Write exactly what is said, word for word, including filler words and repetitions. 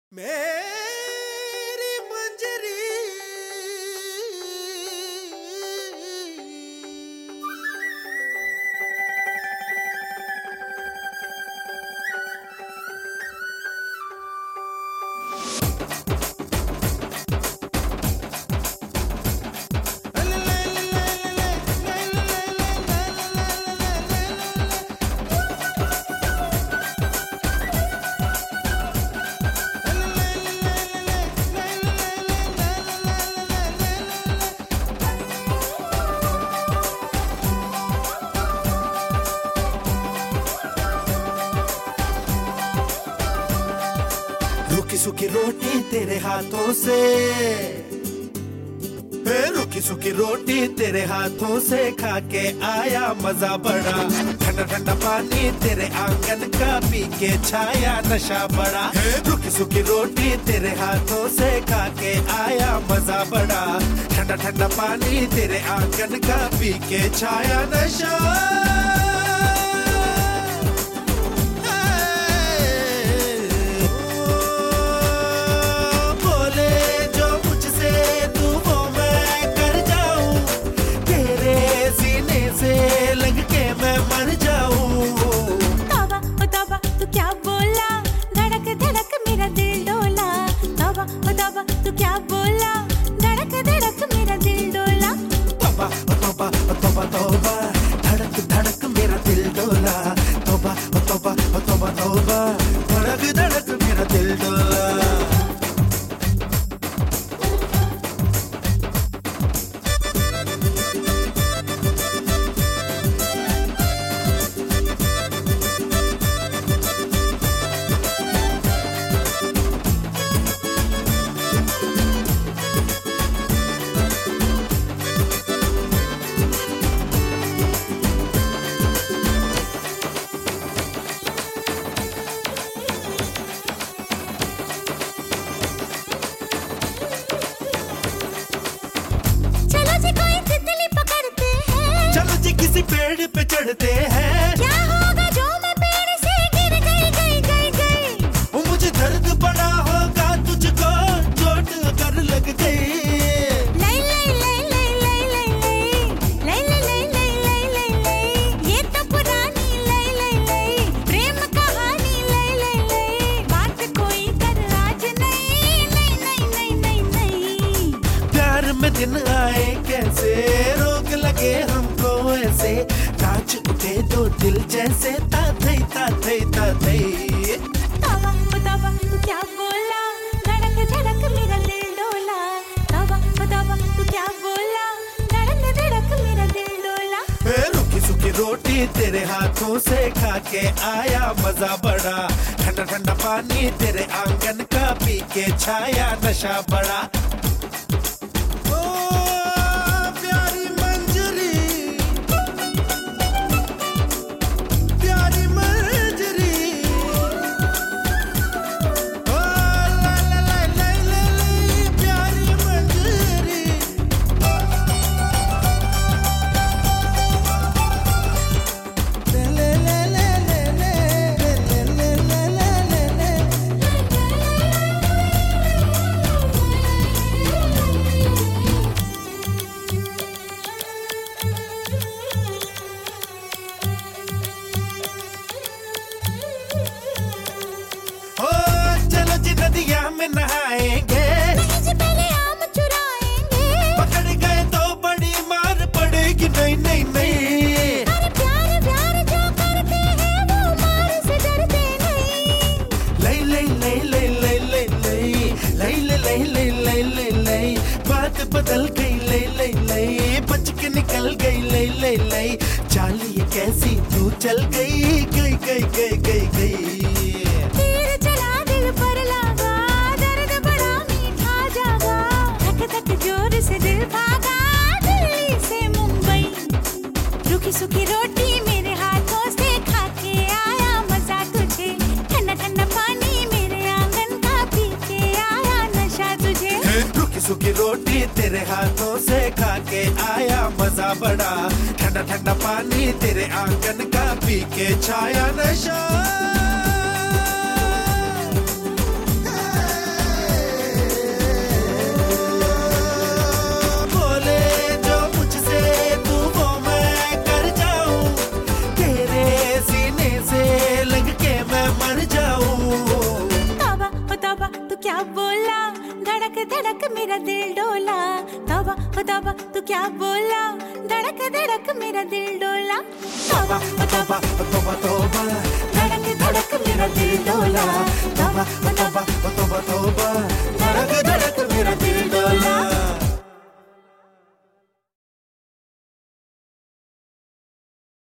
मेरी मंजरी रुकी सुखी रोटी तेरे हाथों से, रुकी सुखी रोटी तेरे हाथों से खा के आया मजा बड़ा। ठंडा ठंडा पानी तेरे आंगन का पी के छाया नशा बड़ा। रुकी सुखी रोटी तेरे हाथों से खा के आया मजा बड़ा। ठंडा ठंडा पानी तेरे आंगन का पी के छाया नशा। तू क्या बोला, धड़क धड़क मेरा दिल डोला। तौबा तौबा तौबा तौबा, धड़क धड़क मेरा दिल डोला। तौबा तौबा तौबा तौबा, धड़क धड़क मेरा दिल डोला। चलो जी किसी पेड़ पे चढ़ते हैं। क्या होगा जो मैं पेड़ से गिर गई गई गई गई। मुझे दर्द बड़ा होगा तुझको चोट अगर लग गई। लाई लाई लाई लाई लाई लाई लाई लाई लाई लाई लाई लाई, ये तो पुरानी लाई लाई लाई प्रेम कहानी लाई लाई लाई। बात कोई कर आज नहीं नहीं नहीं नहीं नहीं नहीं। प्यार में दिन आए कैसे, रोग लगे हमको ऐसे, नाच उठे दो दिल जैसे ताथई ताथई ताथई। तौबा तौबा तू क्या बोला, धड़क धड़क मेरा दिल डोला। तौबा तौबा तू क्या बोला, धड़क धड़क मेरा दिल डोला। रुकी सुखी रोटी तेरे हाथों से खा के आया मजा बड़ा। ठंडा ठंडा पानी तेरे आंगन का पी के छाया नशा बड़ा। नदिया में नहाएंगे, पहले आम चुराएंगे। पकड़ गए तो बड़ी मार पड़ेगी नहीं नहीं नहीं। अरे प्यार प्यार जो करते हैं वो मार से डरते नहीं। लई लई लई लई लई लई लई लई लई लई लई लई लई, बात बदल गई लई लई लई, बच के निकल गई लई लई लई। चाल ये कैसी तू चल गई गई गई गई गई गई। तीर चला दिल पर लगा, दर्द बड़ा मीठा जागा। धक धक जोर से दिल भागा, दिल्ली से मुंबई। रुकी सुखी रोटी मेरे हाथों से खा के आया मजा तुझे। ठंडा ठंडा पानी मेरे आंगन का पी के आया नशा तुझे। रुकी सुखी रोटी तेरे हाथों से खा के आया मजा बड़ा। ठंडा ठंडा पानी तेरे आंगन का पी के छाया नशा। मेरा दिल डोला, तौबा ओ तौबा तू क्या बोला, धड़क धड़क मेरा दिल डोला, तौबा ओ तौबा ओ तौबा तौबा, धड़क धड़क मेरा दिल डोला, तौबा ओ तौबा ओ तौबा तौबा।